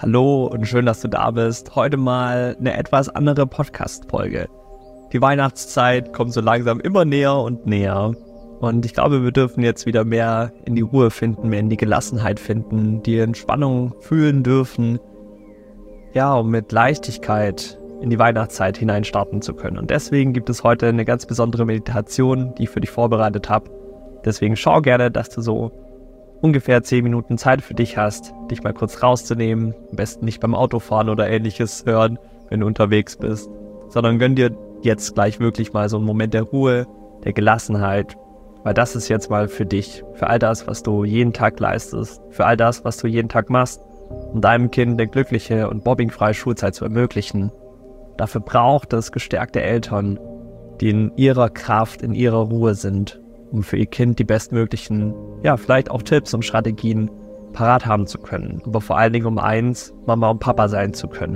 Hallo und schön, dass du da bist. Heute mal eine etwas andere Podcast-Folge. Die Weihnachtszeit kommt so langsam immer näher und näher. Und ich glaube, wir dürfen jetzt wieder mehr in die Ruhe finden, mehr in die Gelassenheit finden, die Entspannung fühlen dürfen. Ja, um mit Leichtigkeit in die Weihnachtszeit hineinstarten zu können. Und deswegen gibt es heute eine ganz besondere Meditation, die ich für dich vorbereitet habe. Deswegen schau gerne, dass du so ungefähr 10 Minuten Zeit für dich hast, dich mal kurz rauszunehmen. Am besten nicht beim Autofahren oder ähnliches hören, wenn du unterwegs bist, sondern gönn dir jetzt gleich wirklich mal so einen Moment der Ruhe, der Gelassenheit, weil das ist jetzt mal für dich, für all das, was du jeden Tag leistest, für all das, was du jeden Tag machst, um deinem Kind eine glückliche und mobbingfreie Schulzeit zu ermöglichen. Dafür braucht es gestärkte Eltern, die in ihrer Kraft, in ihrer Ruhe sind, um für ihr Kind die bestmöglichen, vielleicht auch Tipps und Strategien parat haben zu können. Aber vor allen Dingen um eins, Mama und Papa sein zu können.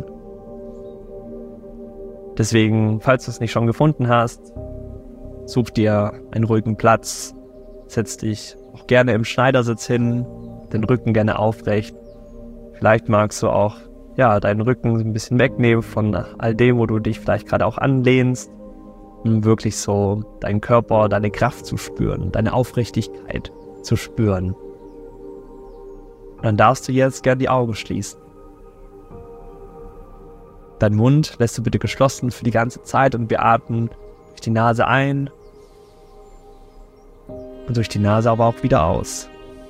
Deswegen, falls du es nicht schon gefunden hast, such dir einen ruhigen Platz, setz dich auch gerne im Schneidersitz hin, den Rücken gerne aufrecht. Vielleicht magst du auch deinen Rücken ein bisschen wegnehmen von all dem, wo du dich vielleicht gerade auch anlehnst, um wirklich so deinen Körper, deine Kraft zu spüren, deine Aufrichtigkeit zu spüren. Und dann darfst du jetzt gerne die Augen schließen. Deinen Mund lässt du bitte geschlossen für die ganze Zeit und wir atmen durch die Nase ein und durch die Nase aber auch wieder aus.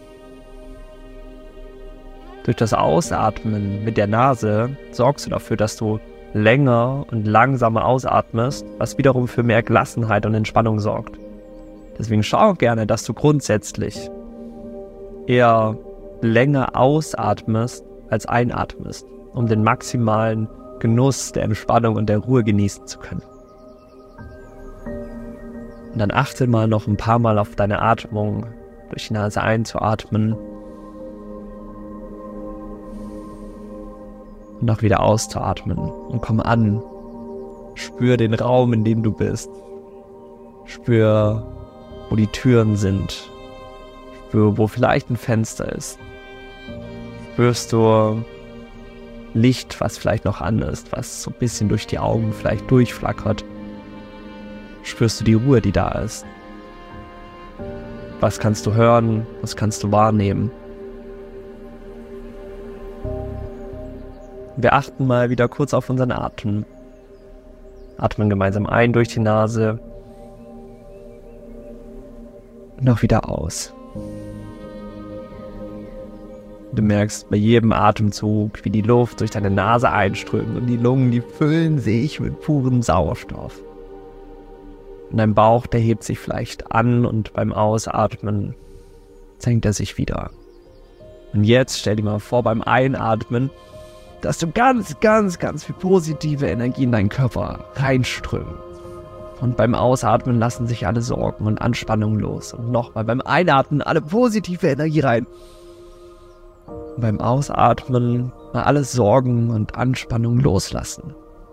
Durch das Ausatmen mit der Nase sorgst du dafür, dass du länger und langsamer ausatmest, was wiederum für mehr Gelassenheit und Entspannung sorgt. Deswegen schau gerne, dass du grundsätzlich eher länger ausatmest als einatmest, um den maximalen Genuss der Entspannung und der Ruhe genießen zu können. Und dann achte mal noch ein paar Mal auf deine Atmung, durch die Nase einzuatmen und auch wieder auszuatmen und komm an. Spür den Raum, in dem du bist. Spür, wo die Türen sind. Spür, wo vielleicht ein Fenster ist. Spürst du Licht, was vielleicht noch an ist, was so ein bisschen durch die Augen vielleicht durchflackert. Spürst du die Ruhe, die da ist. Was kannst du hören? Was kannst du wahrnehmen? Wir achten mal wieder kurz auf unseren Atem. Atmen gemeinsam ein durch die Nase und auch wieder aus. Du merkst bei jedem Atemzug, wie die Luft durch deine Nase einströmt und die Lungen, die füllen sich mit purem Sauerstoff. Und dein Bauch, der hebt sich vielleicht an und beim Ausatmen senkt er sich wieder. Und jetzt stell dir mal vor, beim Einatmen, dass du ganz viel positive Energie in deinen Körper reinströmt. Und beim Ausatmen lassen sich alle Sorgen und Anspannungen los. Und nochmal beim Einatmen alle positive Energie rein. Und beim Ausatmen mal alle Sorgen und Anspannungen loslassen.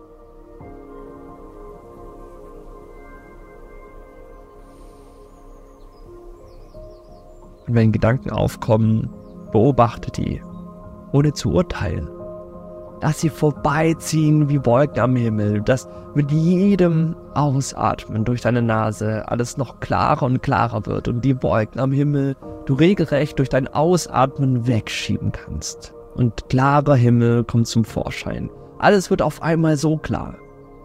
Und wenn Gedanken aufkommen, beobachte die, ohne zu urteilen. Lass sie vorbeiziehen wie Wolken am Himmel, dass mit jedem Ausatmen durch deine Nase alles noch klarer und klarer wird und die Wolken am Himmel du regelrecht durch dein Ausatmen wegschieben kannst. Und klarer Himmel kommt zum Vorschein. Alles wird auf einmal so klar.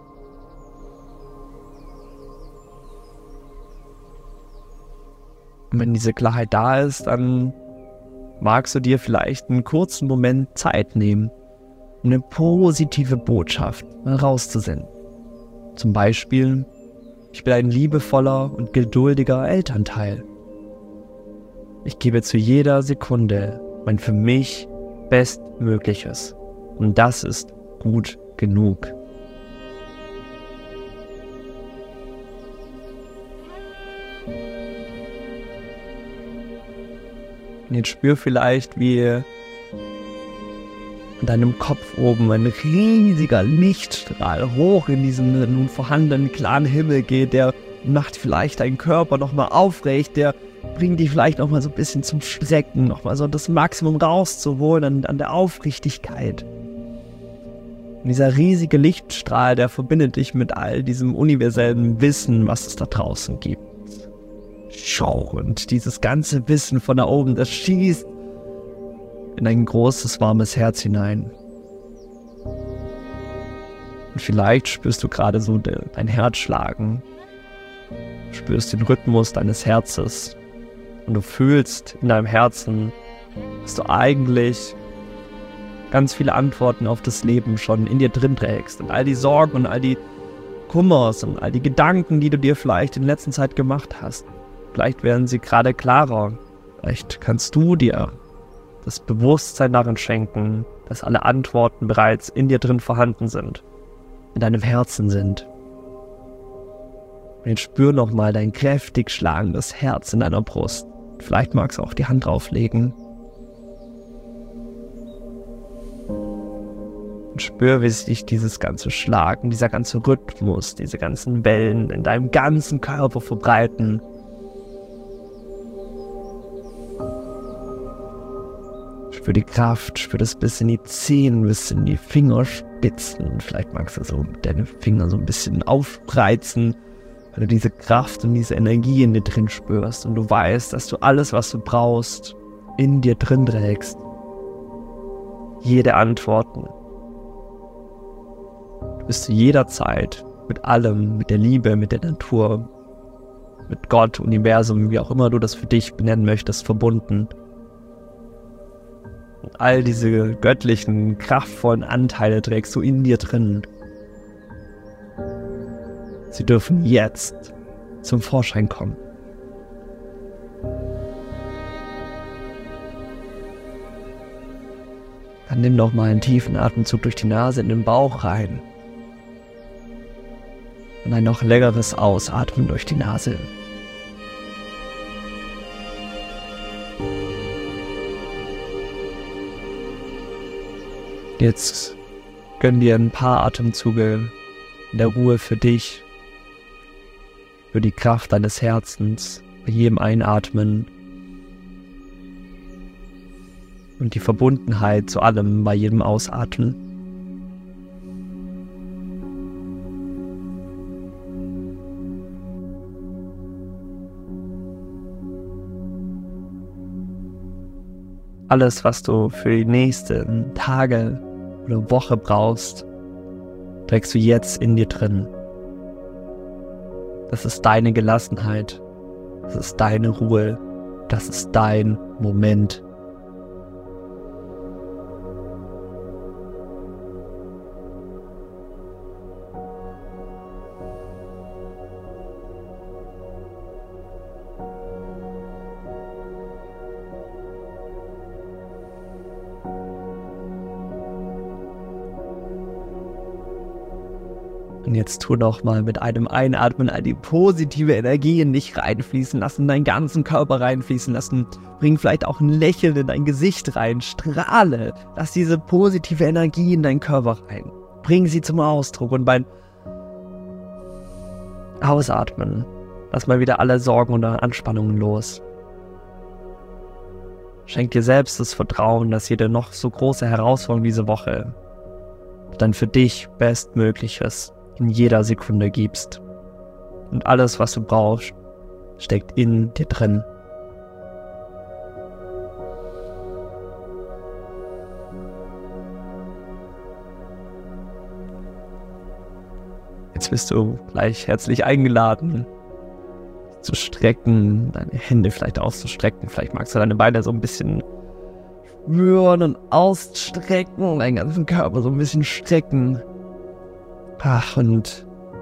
Und wenn diese Klarheit da ist, dann magst du dir vielleicht einen kurzen Moment Zeit nehmen, um eine positive Botschaft mal rauszusenden. Zum Beispiel, ich bin ein liebevoller und geduldiger Elternteil. Ich gebe zu jeder Sekunde mein für mich Bestmögliches. Und das ist gut genug. Und jetzt spür vielleicht, wie in deinem Kopf oben ein riesiger Lichtstrahl hoch in diesen nun vorhandenen klaren Himmel geht, der macht vielleicht deinen Körper nochmal aufrecht, der bringen dich vielleicht nochmal so ein bisschen zum Strecken, nochmal so das Maximum rauszuholen an der Aufrichtigkeit. Und dieser riesige Lichtstrahl, der verbindet dich mit all diesem universellen Wissen, was es da draußen gibt. Und dieses ganze Wissen von da oben, das schießt in ein großes, warmes Herz hinein. Und vielleicht spürst du gerade so dein Herz schlagen. Du spürst den Rhythmus deines Herzens. Und du fühlst in deinem Herzen, dass du eigentlich ganz viele Antworten auf das Leben schon in dir drin trägst. Und all die Sorgen und all die Kummers und all die Gedanken, die du dir vielleicht in der letzten Zeit gemacht hast. Vielleicht werden sie gerade klarer. Vielleicht kannst du dir das Bewusstsein darin schenken, dass alle Antworten bereits in dir drin vorhanden sind, in deinem Herzen sind. Und jetzt spür nochmal dein kräftig schlagendes Herz in deiner Brust. Vielleicht magst du auch die Hand drauflegen. Und spür, wie sich dieses ganze Schlagen, dieser ganze Rhythmus, diese ganzen Wellen in deinem ganzen Körper verbreiten. Spür die Kraft, spür das bis in die Zehen, bis in die Fingerspitzen. Vielleicht magst du so deine Finger so ein bisschen aufspreizen, weil du diese Kraft und diese Energie in dir drin spürst und du weißt, dass du alles, was du brauchst, in dir drin trägst. Jede Antworten. Du bist zu jeder Zeit mit allem, mit der Liebe, mit der Natur, mit Gott, Universum, wie auch immer du das für dich benennen möchtest, verbunden. Und all diese göttlichen, kraftvollen Anteile trägst du in dir drin. Sie dürfen jetzt zum Vorschein kommen. Dann nimm noch mal einen tiefen Atemzug durch die Nase in den Bauch rein. Und ein noch längeres Ausatmen durch die Nase. Jetzt gönn dir ein paar Atemzüge in der Ruhe für dich, für die Kraft deines Herzens, bei jedem Einatmen und die Verbundenheit zu allem bei jedem Ausatmen. Alles, was du für die nächsten Tage oder Woche brauchst, trägst du jetzt in dir drin. Das ist deine Gelassenheit, das ist deine Ruhe, das ist dein Moment. Und jetzt tu noch mal mit einem Einatmen all die positive Energie in dich reinfließen lassen, in deinen ganzen Körper reinfließen lassen. Bring vielleicht auch ein Lächeln in dein Gesicht rein, strahle. Lass diese positive Energie in deinen Körper rein. Bring sie zum Ausdruck und beim Ausatmen lass mal wieder alle Sorgen und Anspannungen los. Schenk dir selbst das Vertrauen, dass jede noch so große Herausforderung diese Woche dann für dich Bestmögliches in jeder Sekunde gibst. Und alles, was du brauchst, steckt in dir drin. Jetzt bist du gleich herzlich eingeladen, zu strecken, deine Hände vielleicht auszustrecken. Vielleicht magst du deine Beine so ein bisschen spüren und ausstrecken und deinen ganzen Körper so ein bisschen strecken. Ach, und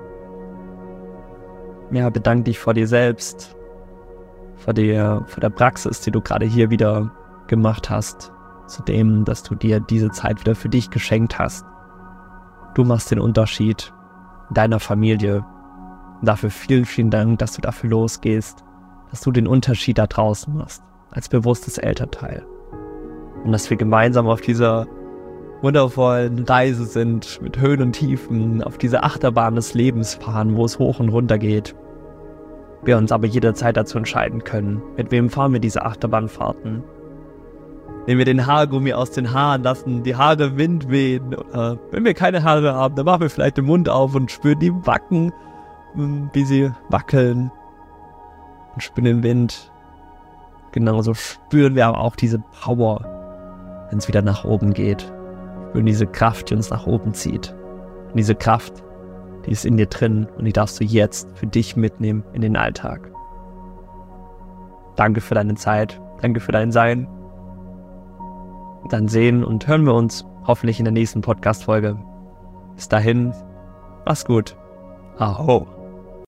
ja, bedank dich vor dir selbst, vor der Praxis, die du gerade hier wieder gemacht hast, zu dem, dass du dir diese Zeit wieder für dich geschenkt hast. Du machst den Unterschied in deiner Familie. Und dafür vielen, vielen Dank, dass du dafür losgehst, dass du den Unterschied da draußen machst, als bewusstes Elternteil. Und dass wir gemeinsam auf dieser wundervollen Reise sind, mit Höhen und Tiefen, auf diese Achterbahn des Lebens fahren, wo es hoch und runter geht. Wir uns aber jederzeit dazu entscheiden können, mit wem fahren wir diese Achterbahnfahrten. Nehmen wir den Haargummi aus den Haaren, lassen die Haare Wind wehen. Oder wenn wir keine Haare haben, dann machen wir vielleicht den Mund auf und spüren die Backen, wie sie wackeln. Und spüren den Wind. Genauso spüren wir aber auch diese Power, wenn es wieder nach oben geht. Spüren diese Kraft, die uns nach oben zieht. Und diese Kraft, die ist in dir drin und die darfst du jetzt für dich mitnehmen in den Alltag. Danke für deine Zeit, danke für dein Sein. Dann sehen und hören wir uns hoffentlich in der nächsten Podcast-Folge. Bis dahin, mach's gut. Aho.